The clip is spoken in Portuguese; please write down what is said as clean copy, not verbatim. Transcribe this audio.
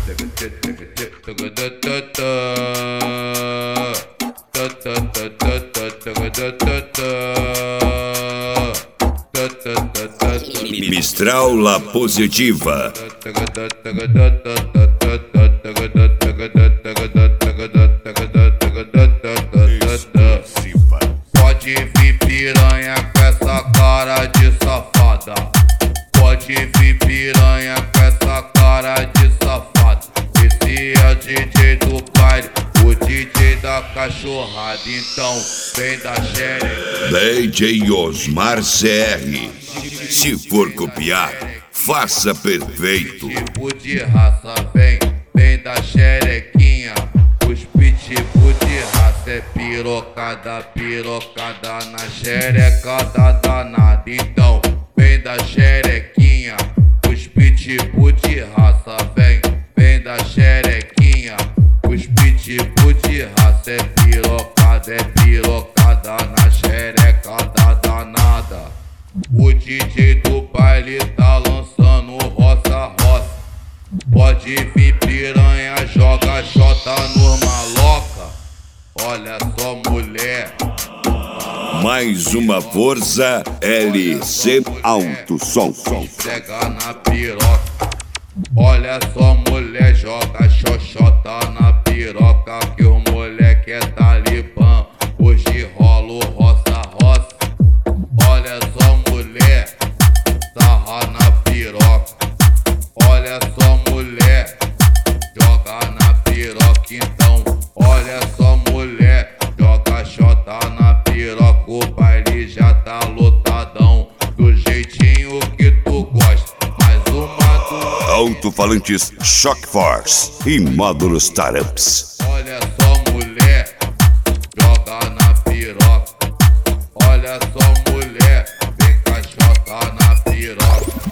Mistral La Positiva. Pode vir piranha com essa cara de safada. Pode vir piranha com essa cara de safada. Esse é o DJ do baile, o DJ da cachorrada. Então vem da xereca. DJ Osmar CR. Se for copiar, faça perfeito. Tipo de raça, vem da xerequinha. Os pitbull de raça é pirocada, pirocada na xereca da danada. Então vem da xerequinha. Os pitbull de raça, vem da xerequinha. Os pitbull de raça é pirocada na xereca da danada. O DJ do baile tá lançando roça. Pode vir piranha, joga xota nos maloca. Olha só, mulher. Mais uma força LC Alto Som. Pega na piroca. Olha só, mulher, joga xoxota na piroca. Que o moleque é talibã. Hoje rola o roça. Olha só, mulher, sarra na piroca. Olha só, mulher, joga na piroca. Então, olha só, mulher, joga xota na piroca. O baile já tá lotadão, do jeitinho que tu gosta. Mais uma do... Alto-falantes Shock Force e módulos Taramps. Olha só, mulher, joga na piroca. Olha só, mulher, vem com a xota na piroca.